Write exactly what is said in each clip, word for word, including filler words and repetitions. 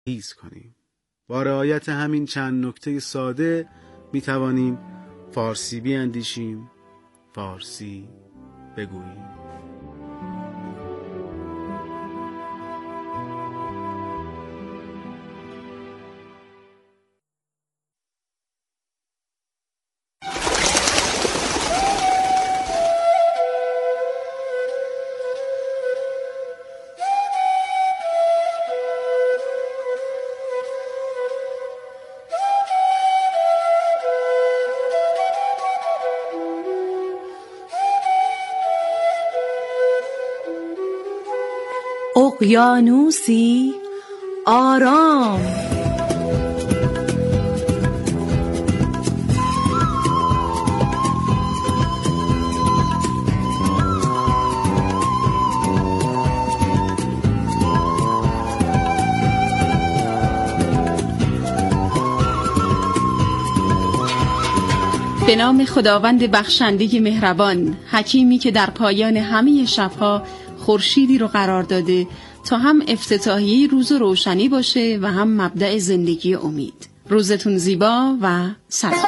هیز کنیم. با رعایت همین چند نکته ساده می توانیم فارسی بیاندیشیم، فارسی بگوییم. اقیانوسی آرام. به نام خداوند بخشنده مهربان، حکیمی که در پایان همه شبها خورشیدی رو قرار داده تا هم افتتاحیه روز روشنی باشه و هم مبدأ زندگی امید. روزتون زیبا و سلام.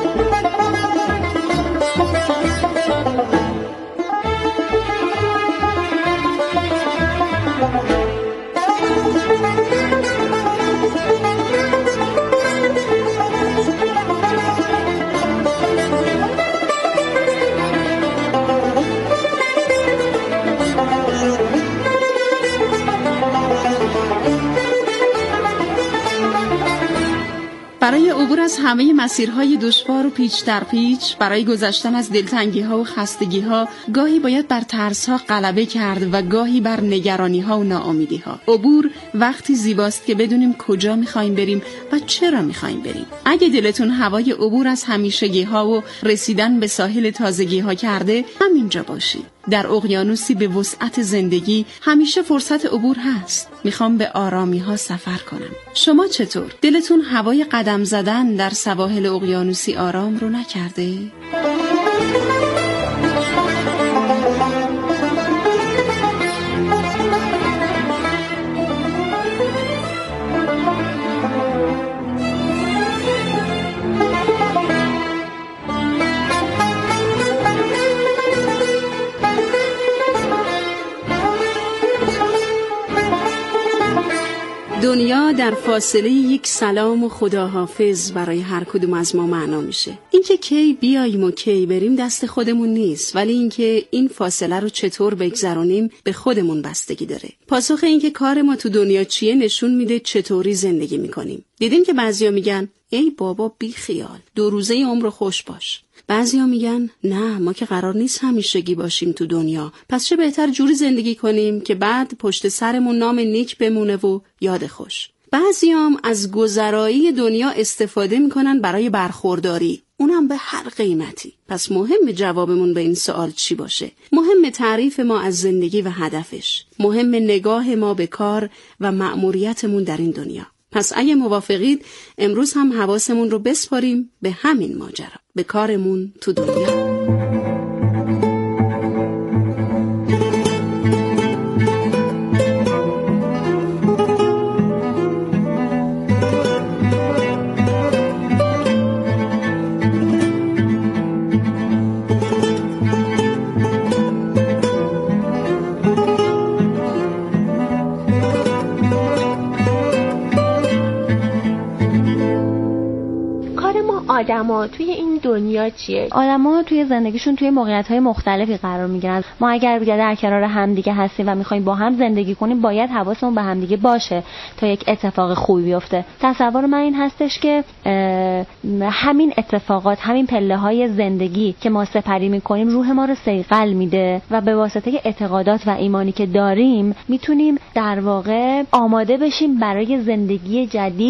برای عبور از همه مسیرهای دشوار و پیچ در پیچ، برای گذشتن از دلتنگی‌ها و خستگی‌ها، گاهی باید بر ترس‌ها غلبه کرد و گاهی بر نگرانی‌ها و ناامیدی‌ها. عبور وقتی زیباست که بدونیم کجا می‌خوایم بریم و چرا می‌خوایم بریم. اگه دلتون هوای عبور از همیشگی‌ها و رسیدن به ساحل تازگی‌ها کرده، همینجا باشید. در اقیانوسی به وسعت زندگی همیشه فرصت عبور هست. میخوام به آرامی ها سفر کنم. شما چطور؟ دلتون هوای قدم زدن در سواحل اقیانوسی آرام رو نکرده؟ دنیا در فاصله یک سلام و خداحافظ برای هر کدوم از ما معنا میشه. اینکه کی بیاییم و کی بریم دست خودمون نیست، ولی اینکه این فاصله رو چطور بگذرونیم به خودمون بستگی داره. پاسخ اینکه کار ما تو دنیا چیه نشون میده چطوری زندگی میکنیم. دیدین که بعضیا میگن ای بابا بی خیال، دو روزه عمر خوش باش. بعضیا میگن نه، ما که قرار نیست همیشگی باشیم تو دنیا، پس چه بهتر جوری زندگی کنیم که بعد پشت سرمون نام نیک بمونه و یاد خوش. بعضیام از گذرایی دنیا استفاده میکنن برای برخورداری، اونم به هر قیمتی. پس مهم جوابمون به این سوال چی باشه؟ مهم تعریف ما از زندگی و هدفش، مهم نگاه ما به کار و مأموریتمون در این دنیا. پس اگه موافقید امروز هم حواسمون رو بسپاریم به همین ماجرا، به کارمون تو دنیا. آدما توی این دنیا چیه؟ آدما توی زندگیشون توی موقعیت‌های مختلفی قرار میگیرن. ما اگر دیگه در کنار همدیگه هستیم و می‌خوایم با هم زندگی کنیم، باید حواسمون به همدیگه باشه تا یک اتفاق خوبی بیفته. تصور من این هستش که همین اتفاقات، همین پله‌های زندگی که ما سپری می‌کنیم روح ما رو صیقل میده و به واسطه اعتقادات و ایمانی که داریم میتونیم در واقع آماده بشیم برای زندگی جدید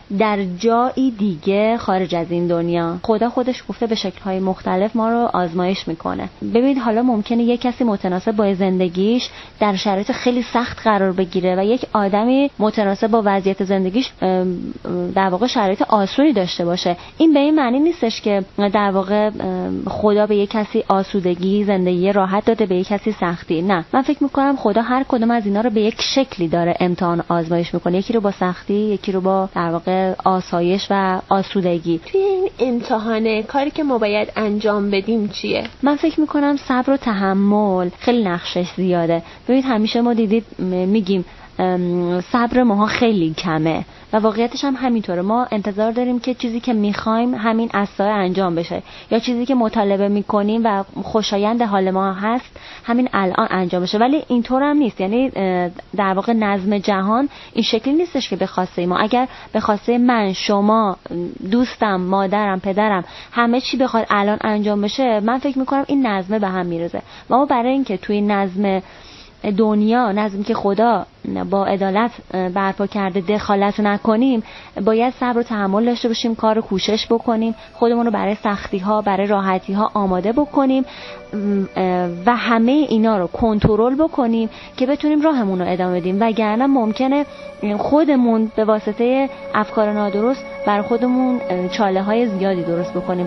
در جایی دیگه خارج از این دنیا. خدا خودش گفته به شکل‌های مختلف ما رو آزمایش میکنه. ببینید حالا ممکنه یک کسی متناسب با زندگیش در شرایط خیلی سخت قرار بگیره و یک آدمی متناسب با وضعیت زندگیش در واقع شرایط آسونی داشته باشه. این به این معنی نیستش که در واقع خدا به یک کسی آسودگی، زندگی راحت داده، به یک کسی سختی. نه، من فکر میکنم خدا هر کدوم از اینا رو به یک شکلی داره امتحان آزمایش میکنه. یکی رو با سختی، یکی رو با در واقع آسایش و آسودگی. توی این امتحان کاری که ما باید انجام بدیم چیه؟ من فکر میکنم صبر و تحمل خیلی نقشش زیاده. ببینید همیشه ما دیدید میگیم صبر ماها خیلی کمه و واقعیتش هم همینطوره. ما انتظار داریم که چیزی که میخوایم همین اساسا انجام بشه، یا چیزی که مطالبه میکنیم و خوشایند حال ما هست همین الان انجام بشه، ولی اینطور هم نیست. یعنی در واقع نظم جهان این شکلی نیستش که به خواسته ما. اگر به خواسته من، شما، دوستم، مادرم، پدرم همه چی بخواد الان انجام بشه، من فکر میکنم این نظمه به هم میرزه. و ما برای اینکه توی نظم دنیا، نظمی که خدا با عدالت برپا کرده، دخالت نکنیم، باید صبر و تحمل داشته باشیم، کار رو کوشش بکنیم، خودمون رو برای سختی ها، برای راحتی ها آماده بکنیم و همه اینا رو کنترل بکنیم که بتونیم راهمون رو ادامه بدیم. وگرنه ممکنه خودمون به واسطه افکار نادرست بر خودمون چاله های زیادی درست بکنیم.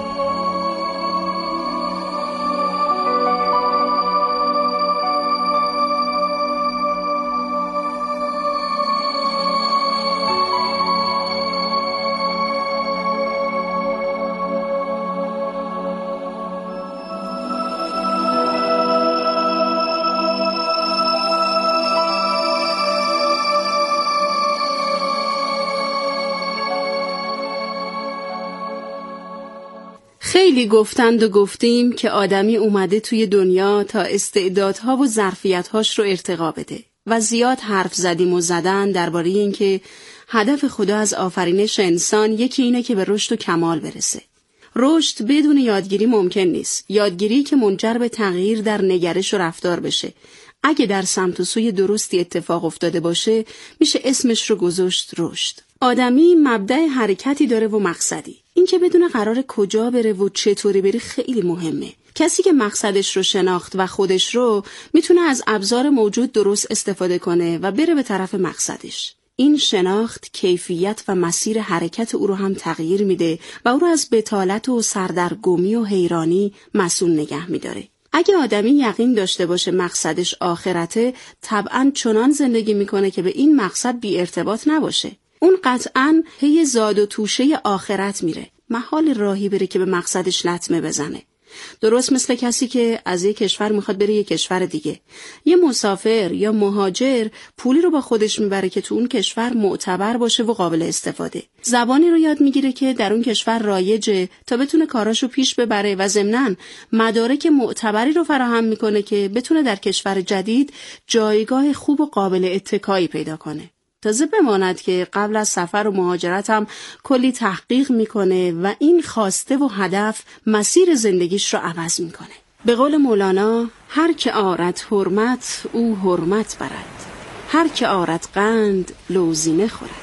خیلی گفتند و گفتیم که آدمی اومده توی دنیا تا استعدادها و ظرفیت‌هاش رو ارتقا بده و زیاد حرف زدیم و زدن درباره این که هدف خدا از آفرینش انسان یکی اینه که به رشد و کمال برسه. رشد بدون یادگیری ممکن نیست. یادگیری که منجر به تغییر در نگرش و رفتار بشه. اگه در سمت و سوی درستی اتفاق افتاده باشه، میشه اسمش رو گذاشت رشد. آدمی مبدأ حرکتی داره و مقصدی. این که بدون قرار کجا بره و چطوری بره خیلی مهمه. کسی که مقصدش رو شناخت و خودش رو، میتونه از ابزار موجود درست استفاده کنه و بره به طرف مقصدش. این شناخت کیفیت و مسیر حرکت او رو هم تغییر میده و او رو از بتالت و سردرگمی و حیرانی مسئول نگه میداره. اگه آدمی یقین داشته باشه مقصدش آخرته، طبعاً چنان زندگی میکنه که به این مقصد بی ارتباط نباشه. اون قطعاً پی زاد و توشه آخرت میره. محال راهی بره که به مقصدش لطمه بزنه. درست مثل کسی که از یک کشور میخواد بره یک کشور دیگه. یه مسافر یا مهاجر پولی رو با خودش میبره که تو اون کشور معتبر باشه و قابل استفاده. زبانی رو یاد میگیره که در اون کشور رایجه تا بتونه کاراشو پیش ببره و ضمناً مدارک معتبری رو فراهم میکنه که بتونه در کشور جدید جایگاه خوب و قابل اتکایی پیدا کنه. تازه بماند که قبل از سفر و مهاجرت هم کلی تحقیق میکنه و این خواسته و هدف مسیر زندگیش رو عوض میکنه. به قول مولانا، هر که آرد حرمت او حرمت برد، هر که آرد قند لوزینه خورد.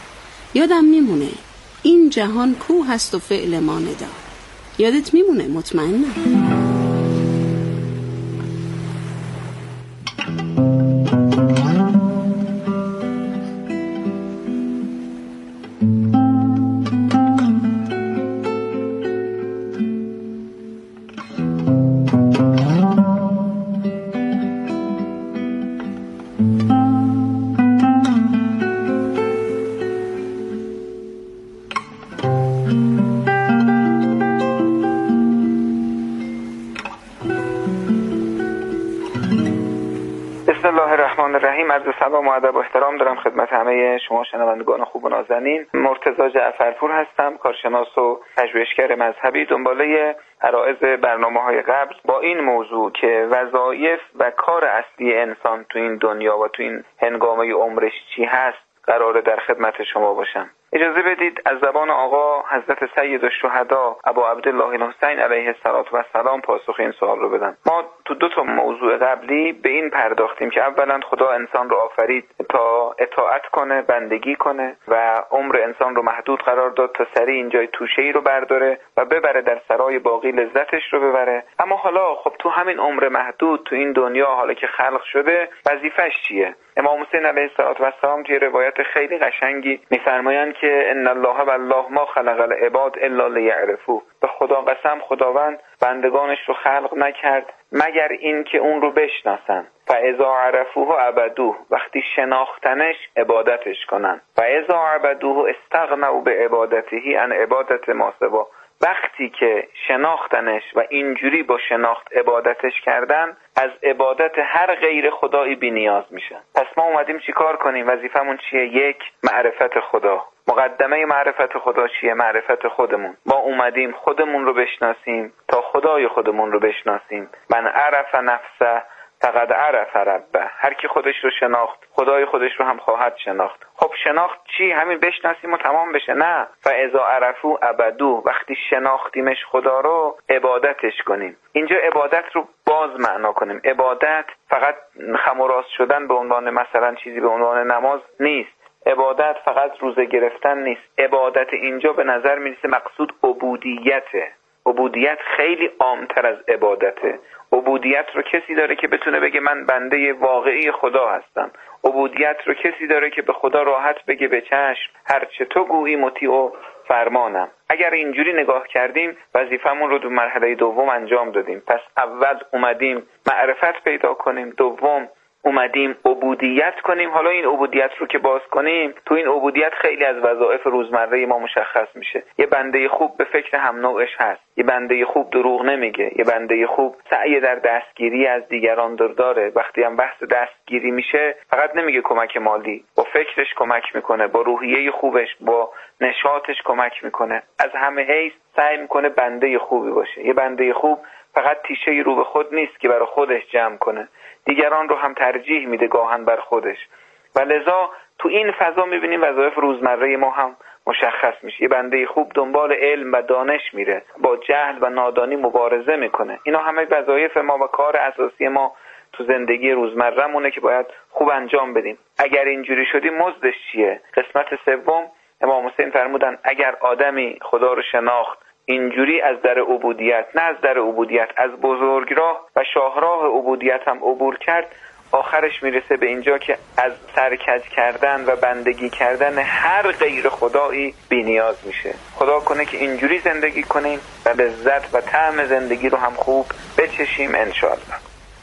یادم میمونه این جهان کوه هست و فعل ما ندا. یادت میمونه مطمئنم. بسم الله الرحمن الرحیم. عرض سلام و ادب و احترام دارم خدمت همه شما شنوندگان خوب و نازنین. مرتضی جعفرپور هستم، کارشناس و پژوهشگر مذهبی. دنباله عرایض برنامه‌های قبل با این موضوع که وظایف و کار اصلی انسان تو این دنیا و تو این هنگامه عمرش چی هست قراره در خدمت شما باشم. اجازه بدید از زبان آقا حضرت سید الشهدا ابا عبدالله الحسین علیه السلام پاسخ این سوال رو بدم. ما تو دو تا موضوع قبلی به این پرداختیم که اولا خدا انسان رو آفرید تا اطاعت کنه، بندگی کنه و عمر انسان رو محدود قرار داد تا سریع اینجای توشه‌ای رو برداره و ببره در سرای باقی لذتش رو ببره. اما حالا خب تو همین عمر محدود تو این دنیا حالا که خلق شده وظیفش چیه؟ امام حسین علیه السلام توی روایت خیلی قشنگی میفرمایند که ان الله والله ما خلق العباد الا لیعرفوه. به خدا قسم خداوند بندگانش رو خلق نکرد مگر این که اون رو بشناسن. فاذا عرفوه عبدوه، وقتی شناختنش عبادتش کنن. فاذا عبدوه استغنوا بعبادته عن عبادت ما سوا، وقتی که شناختنش و اینجوری با شناخت عبادتش کردن از عبادت هر غیر خدایی بی نیاز میشن. پس ما اومدیم چی کار کنیم؟ وظیفمون چیه؟ یک، معرفت خدا. مقدمه معرفت خدا چیه؟ معرفت خودمون. ما اومدیم خودمون رو بشناسیم تا خدای خودمون رو بشناسیم. من عرف نفسه فقد عرف ربه. هر کی خودش رو شناخت خدای خودش رو هم خواهد شناخت. خب شناخت چی؟ همین بشناسیم و تمام بشه؟ نه. فاذا عرفو عبدو، وقتی شناختیمش خدا رو عبادتش کنیم. اینجا عبادت رو باز معنا کنیم. عبادت فقط خم و راست شدن به عنوان مثلا چیزی به عنوان نماز نیست. عبادت فقط روزه گرفتن نیست. عبادت اینجا به نظر میرسه مقصود عبودیته. عبودیت خیلی عامتر از عبادته. عبودیت رو کسی داره که بتونه بگه من بنده واقعی خدا هستم. عبودیت رو کسی داره که به خدا راحت بگه به چشم هر چه تو گویی مطیع و فرمانم. اگر اینجوری نگاه کردیم وظیفمون رو در مرحله دوم انجام دادیم. پس اول اومدیم معرفت پیدا کنیم، دوم اومدیم عبودیت کنیم. حالا این عبودیت رو که باز کنیم تو این عبودیت خیلی از وظایف روزمره ما مشخص میشه. یه بنده خوب به فکر هم نوعش هست، یه بنده خوب دروغ نمیگه، یه بنده خوب سعی در دستگیری از دیگران داره. وقتی هم بحث دستگیری میشه فقط نمیگه کمک مالی، با فکرش کمک میکنه، با روحیه خوبش، با نشاطش کمک میکنه. از همه حیث سعی میکنه بنده خوبی باشه. یه بنده خوب فقط تیشه رو به خود نیست که برای خودش جمع کنه، دیگران رو هم ترجیح میده گاهن بر خودش. و لذا تو این فضا میبینیم وظایف روزمره ما هم مشخص میشه. یه بنده خوب دنبال علم و دانش میره، با جهل و نادانی مبارزه میکنه. اینا همه وظایف ما و کار اساسی ما تو زندگی روزمره‌مونه که باید خوب انجام بدیم. اگر اینجوری شدیم مزدش چیه؟ قسمت سوم امام حسین فرمودن اگر آدمی خدا رو شناخت اینجوری از در عبودیت، نه از در عبودیت، از بزرگراه و شاهراه عبودیت هم عبور کرد، آخرش میرسه به اینجا که از سرکج کردن و بندگی کردن هر غیر خدایی بی نیاز میشه. خدا کنه که اینجوری زندگی کنیم و لذت و طعم زندگی رو هم خوب بچشیم انشاءالله.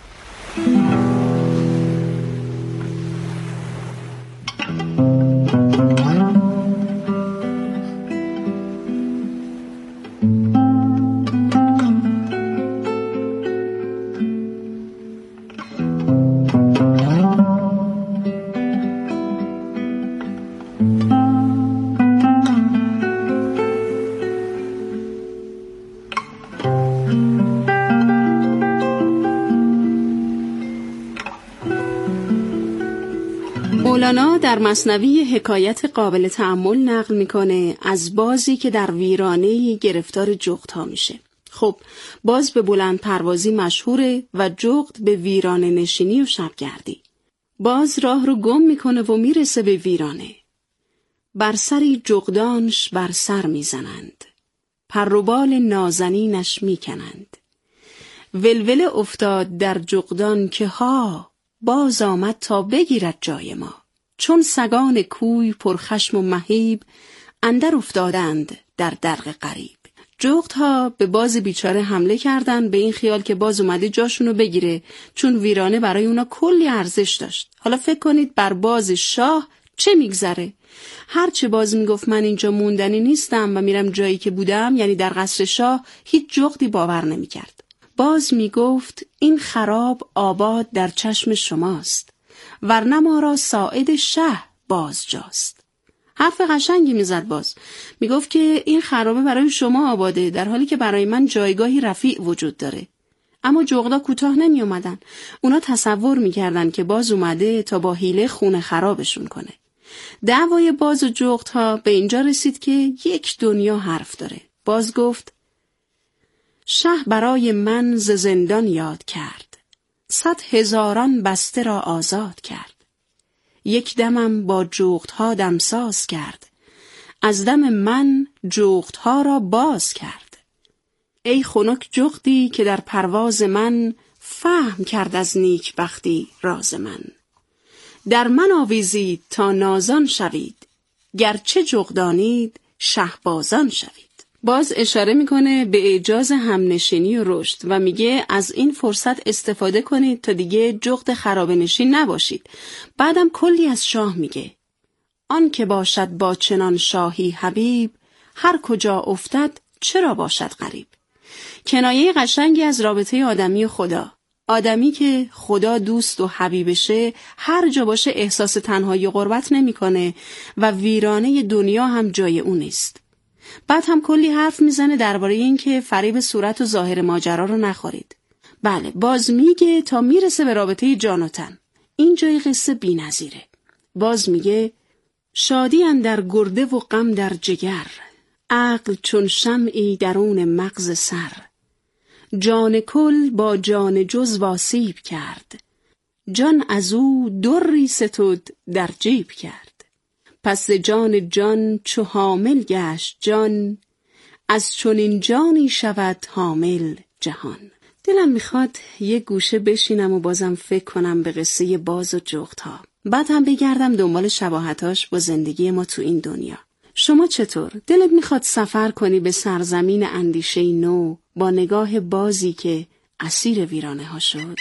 مولانا در مثنوی حکایت قابل تأمل نقل میکنه از بازی که در ویرانه‌ای گرفتار جغدها میشه. خب باز به بلند پروازی مشهوره و جغد به ویرانه نشینی و شبگردی. باز راه رو گم میکنه و میرسه به ویرانه. بر سری جغدانش بر سر میزنند، پر و بال نازنینش میکنند. ولوله افتاد در جغدان که ها، باز آمد تا بگیرد جای ما. چون سگان کوی پرخشم و مهیب، اندر افتادند در درق غریب. جغدها به باز بیچاره حمله کردند به این خیال که باز اومده جاشونو بگیره، چون ویرانه برای اونا کلی ارزش داشت. حالا فکر کنید بر باز شاه چه میگذره؟ هرچه باز میگفت من اینجا موندنی نیستم و میرم جایی که بودم، یعنی در قصر شاه، هیچ جغدی باور نمیکرد. باز میگفت این خراب آباد در چشم شماست، ورنه ما را ساعد شه باز جاست. حرف قشنگی میزد باز. میگفت که این خرابه برای شما آباده، در حالی که برای من جایگاهی رفیع وجود داره. اما جغدا کوتاه نمی اومدن. اونا تصور میکردن که باز اومده تا با حیله خونه خرابشون کنه. دعوای باز و جغدها به اینجا رسید که یک دنیا حرف داره. باز گفت: شه برای من ز زندان یاد کرد، صد هزاران بسته را آزاد کرد. یک دمم با جغدها دمساز کرد، از دم من جغدها را باز کرد. ای خنک جغدی که در پرواز من، فهم کرد از نیک بختی راز من. در من آویزید تا نازان شوید، گرچه جغدانید شهبازان شوید. باز اشاره میکنه به اعجاز همنشینی و رشد و میگه از این فرصت استفاده کنید تا دیگه جغد خرابه نشین نباشید. بعدم کلی از شاه میگه: آن که باشد با چنان شاهی حبیب، هر کجا افتد چرا باشد غریب. کنایه قشنگی از رابطه آدمی و خدا. آدمی که خدا دوست و حبیبشه هر جا باشه احساس تنهایی و غربت نمیکنه و ویرانه دنیا هم جای اون نیست. بعد هم کلی حرف میزنه درباره این که فریب صورت و ظاهر ماجرا رو نخورید. بله، باز میگه تا میرسه به رابطه جان و تن. این جای قصه بی‌نظیره. باز میگه: شادی اندر گرده و غم در جگر، عقل چون شمعی درون مغز سر. جان کل با جان جز واسیب کرد، جان از او دری ستود در جیب کرد. پس جان جان چو حامل گشت جان، از چنین جانی شود حامل جهان. دلم میخواد یه گوشه بشینم و بازم فکر کنم به قصه باز و جغدها. بعد هم بگردم دنبال شباهتاش با زندگی ما تو این دنیا. شما چطور؟ دلت میخواد سفر کنی به سرزمین اندیشه نو با نگاه بازی که اسیر ویرانه ها شد؟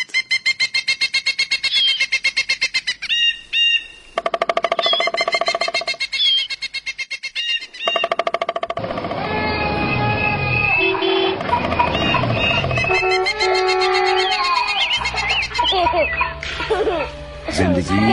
زندگی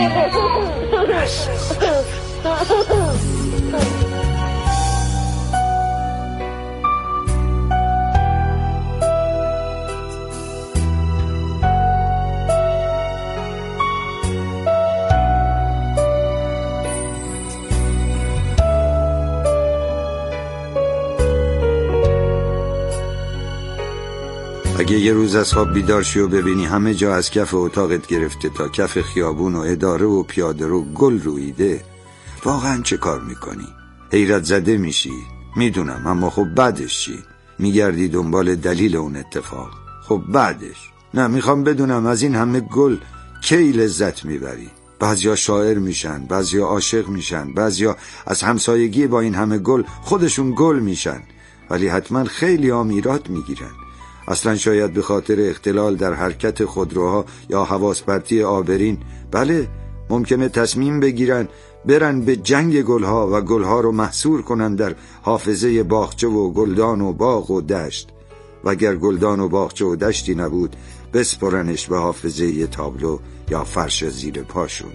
اگه یه روز از خواب بیدار شی و ببینی همه جا از کف اتاقت گرفته تا کف خیابون و اداره و پیاده رو گل رویده، واقعا چه کار میکنی؟ حیرت زده میشی. میدونم، اما خب بعدش چی؟ میگردی دنبال دلیل اون اتفاق. خب بعدش؟ نه، میخوام بدونم از این همه گل کی لذت میبری؟ بعضیا شاعر میشن، بعضیا عاشق میشن، بعضیا از همسایگی با این همه گل خودشون گل میشن، ولی حتما خیلی هم ایراد میگیرن. اصلا شاید به خاطر اختلال در حرکت خودروها یا حواس پرتی آبرین، بله، ممکنه تصمیم بگیرن برن به جنگ گلها و گلها رو محصور کنن در حافظه باغچه و گلدان و باغ و دشت، و اگر گلدان و باغچه و دشتی نبود بسپرنش به حافظه ی تابلو یا فرش زیر پاشون.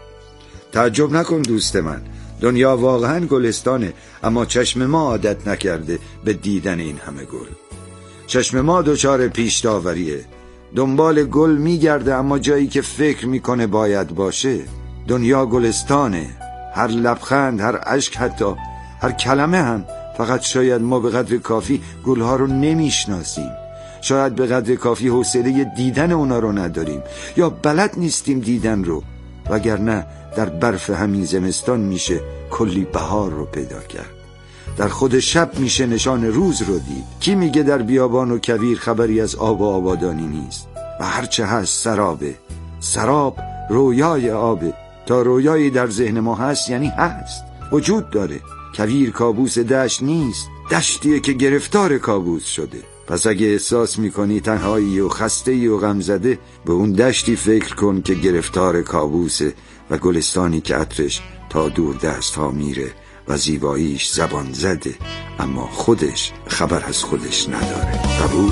تعجب نکن دوست من، دنیا واقعا گلستانه، اما چشم ما عادت نکرده به دیدن این همه گل. چشم ما دچار پیش داوریه، دنبال گل میگرده اما جایی که فکر میکنه باید باشه. دنیا گلستانه، هر لبخند، هر اشک، حتی هر کلمه هم. فقط شاید ما به قدر کافی گلها رو نمیشناسیم، شاید به قدر کافی حوصله دیدن اونا رو نداریم یا بلد نیستیم دیدن رو، وگرنه در برف همین زمستان میشه کلی بهار رو پیدا کرد. در خود شب میشه نشان روز رو دید. کی میگه در بیابان و کویر خبری از آب و آبادانی نیست؟ و هرچه هست سرابه. سراب رویای آبه. تا رویایی در ذهن ما هست یعنی هست، وجود داره. کویر کابوس دشت نیست، دشتیه که گرفتار کابوس شده. پس اگه احساس میکنی تنهایی و خسته‌ای و غمزده، به اون دشتی فکر کن که گرفتار کابوسه و گلستانی که عطرش تا دور دست ها میره و زیباییش زبان زده اما خودش خبر از خودش نداره. قبول؟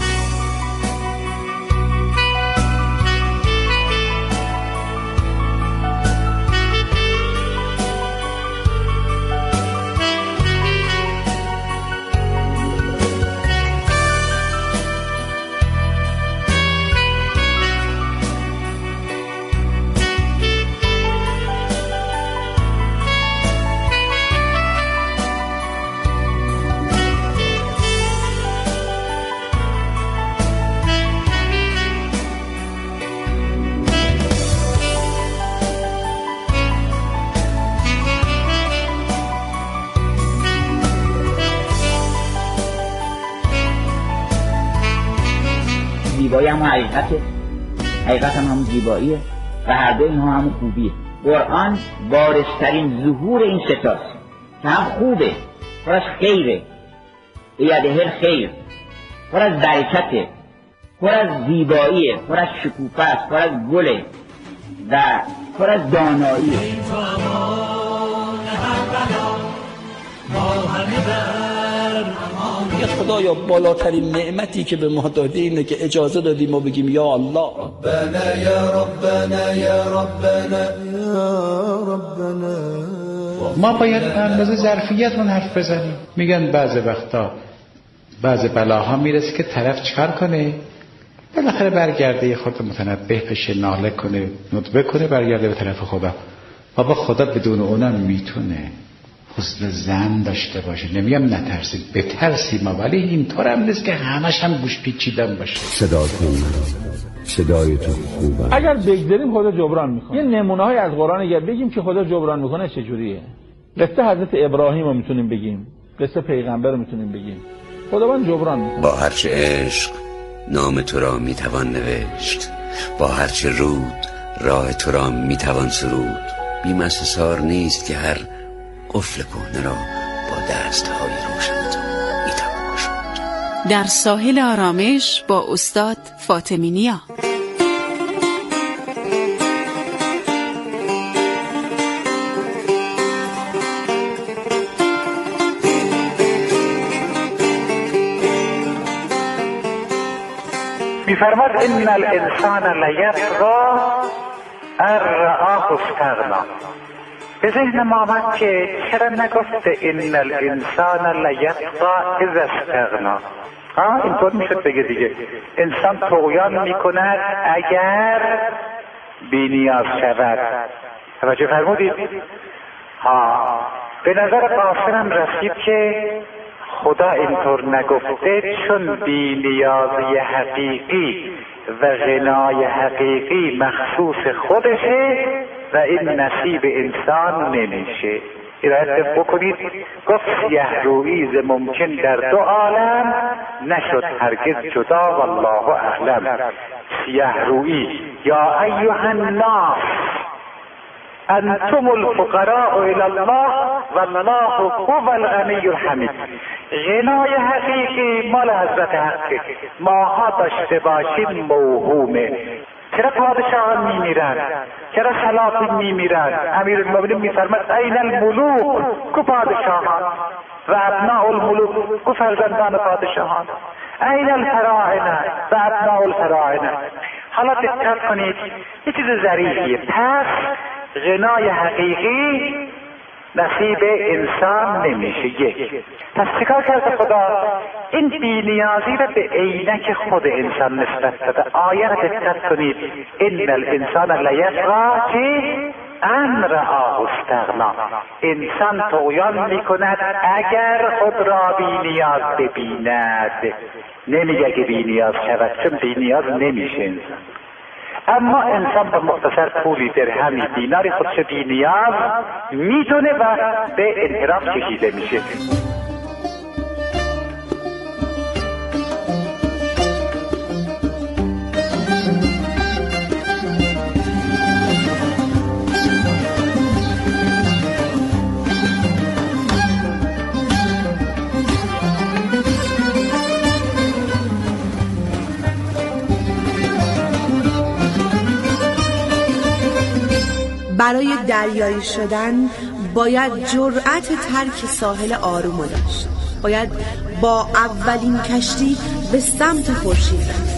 زیبایی هم حقیقته، حقیقت هم همون زیباییه و هر دو اینها همون خوبیه. قرآن بارزترین ظهور این ستاست که هم خوبه، پر از خیره، بیده خیر، پر از برکته، پر از زیباییه، پر از شکوفه است، پر از گله و پر از داناییه. یا خدایا بالاترین نعمتی که به ما داده اینه که اجازه دادیم ما بگیم یا الله ربنا یا ربنا یا ربنا یا ربنا. ما باید اندازه ظرفیتمون حرف بزنیم. میگن بعضی وقتا بعضی بلاها میرسه که طرف چکار کنه، بالاخره برگرده یه خود متنبه بشه، ناله کنه، ندبه کنه، برگرده به طرف خدا. بابا خدا بدون اونم میتونه. حسن ظن داشته باشه. نمیگم نترسید، بترسیم، ولی اینطور هم نیست که همش هم گوش پیچیدن باشه. صداتون صدای تو خوبه. اگر بگذاریم خدا جبران میکنه. یه نمونه های از قرآن اگر بگیم که خدا جبران میکنه چجوریه؟ قصه حضرت ابراهیم رو میتونیم بگیم، قصه پیغمبر رو میتونیم بگیم. خداوند جبران میکنه. با هرچه عشق نام تو را میتوان نوشت، با هرچه رود راه تو را میتوان سرود. بیم از حصار نیست که هر قفل کهنه را با دستهای روشن تو میتوان گشود. در ساحل آرامش با استاد فاطمی نیا. می‌فرماد ان الانسان لیطغی ان رآه استغنی. به ذهن ما آمد که چرا نگفته ان الانسان لیطغی اذا استغنی؟ ها اینطور میشد بگه دیگه. انسان طغیان میکند اگر بی نیاز شود. توجه فرمودید؟ ها به نظر قاصرم رسید که خدا اینطور نگفته چون بی نیازی حقیقی و غنای حقیقی مخصوص خودشه و این نصیب انسان نمیشه. ارائه بکنید گفت سیه رویی ممکن در دو عالم نشد هرگز جدا والله اعلم. سیه رویی یا ایها الناس انتم الفقراء الی الله والله هو الغنی الحمید. غنای حقیقی مال حضرت حقه، ماها داشته باشیم موهومه. چرا پادشاهان میمیرن؟ چرا سلاطین میمیرن؟ امیرالمومنین میفرماد این الملوک کو پادشاهان و ابناء الملوک کو فرزندان پادشاهان. این الفراعنه و ابناء الفراعنه. حالا دقت کنید یه چیز ظریفیه. پس غنای حقیقی نصیب انسان نمیشه. یک پس چیکار کرده خدا؟ این بی‌نیازی رو به عینک خود انسان نسبت داده. آیه رو دقت کنید ان الانسان لیطغی ان رآه استغنی. انسان طغیان میکند اگر خود را بی‌نیاز ببیند. نمیگه اگه بی‌نیاز شود، چون بی‌نیاز نمیشه انسان. اما انسان با مختصر پولی درهمی دیناری خودش بی نیاز میدونه و به انحراف کشیده میشه. برای دریایی شدن باید جرأت ترک ساحل آرومو داشت. باید با اولین کشتی به سمت خورشید رفت.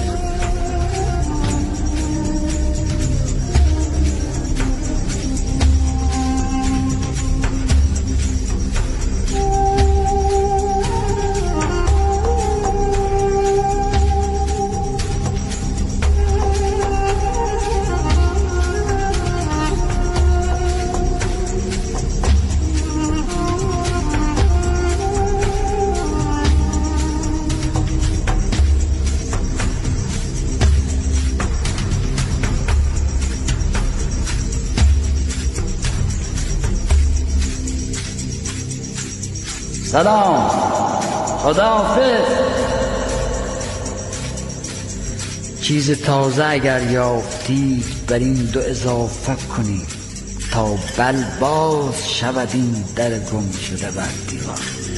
سلام، خداحافظ. چیز تازه اگر یافتید بر این دو اضافه کنید تا بل باز شود این در گم شده بر دیوار.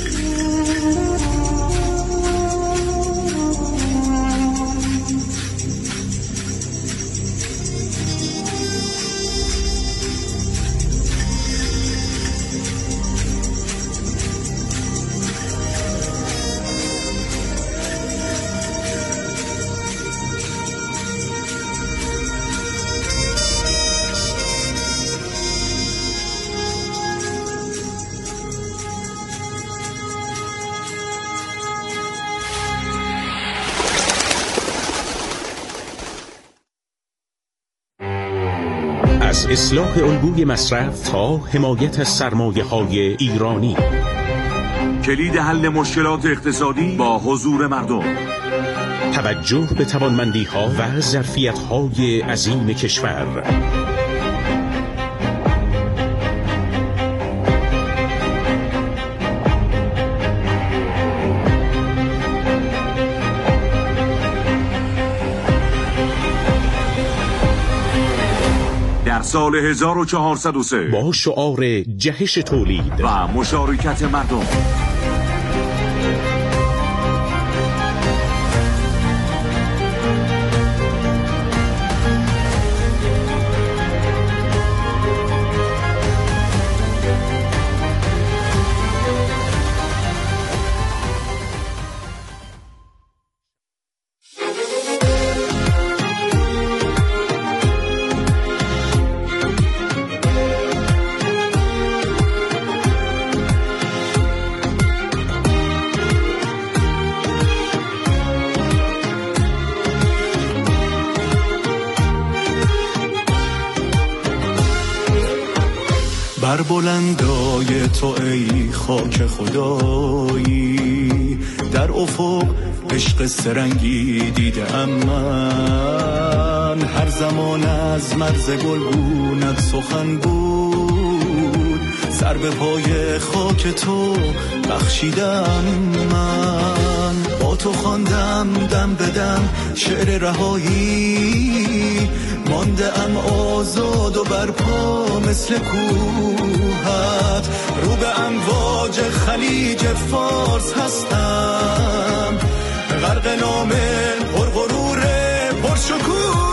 از اصلاح الگوی مصرف تا حمایت از سرمایه‌های ایرانی، کلید حل مشکلات اقتصادی با حضور مردم، توجه به توانمندی‌ها و ظرفیت‌های عظیم کشور. در سال هزار و چهارصد و سه با شعار جهش تولید و مشارکت مردم، بر بلندای تو ای خاک خدایی، در افق عشق سرنگی دیدم من. هر زمان از مرز گلگونت سخن بود، سر به پای خاک تو بخشیدم من. با تو خواندم دم به دم شعر رهایی، مانده ام آزاد و برپا مثل کوهت. رو به امواج خلیج فارس هستم، غرق نام پرغرور پرشکوهت.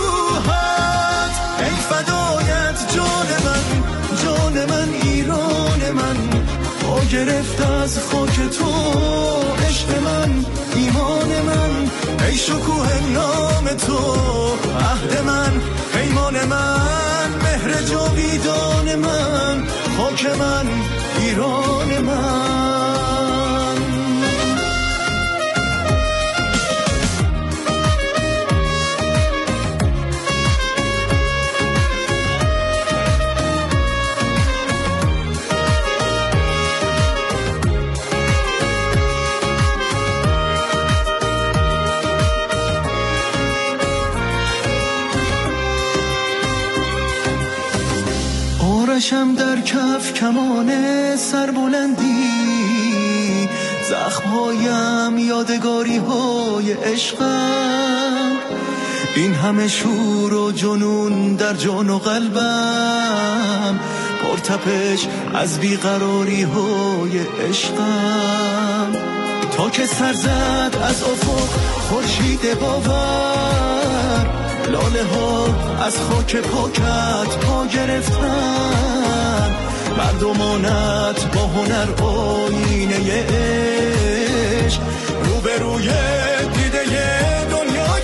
ای فدایت جان من، جان من، ایران من. پا گرفت از خاک تو عشق من، ایمان من. ای شکوه نام تو عهد من، پیمان من. مهر جاویدان من، خاک من، ایران من. آرشم در کف کمان سربلندی، زخمهایم یادگاری های عشقم. این همه شور و جنون در جان و قلبم، پرتپش از بیقراری های عشقم. تا که سر زد از افق خورشید باور، لاله ها از خاک پاکت پا گرفتن. مردمانت با هنر آینه عشق، روبروی دیده دنیا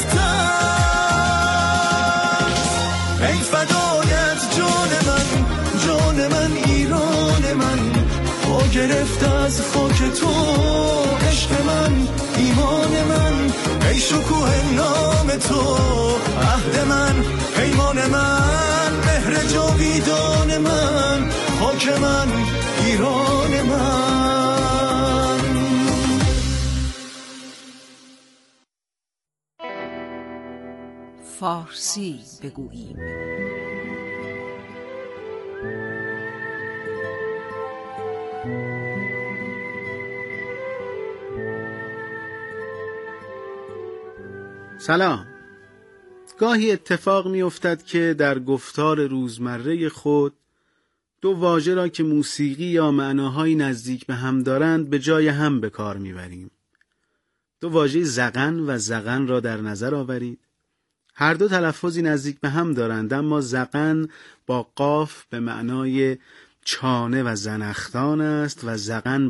گرفتن. ای فدایت جان من، جان من، ایران من. پا گرفت از خاک تو عشق من، ایمان من. ای شکوه نام تو عهد من، پیمان من. مهر جاویدان من، خاک من، ایران من. فارسی بگوییم. سلام، گاهی اتفاق می افتد که در گفتار روزمره خود دو واژه را که موسیقی یا معناهای نزدیک به هم دارند به جای هم به کار می بریم. دو واژه زغن و زغن را در نظر آورید. هر دو تلفظی نزدیک به هم دارند، اما زغن با قاف به معنای چانه و زنخدان است و زغن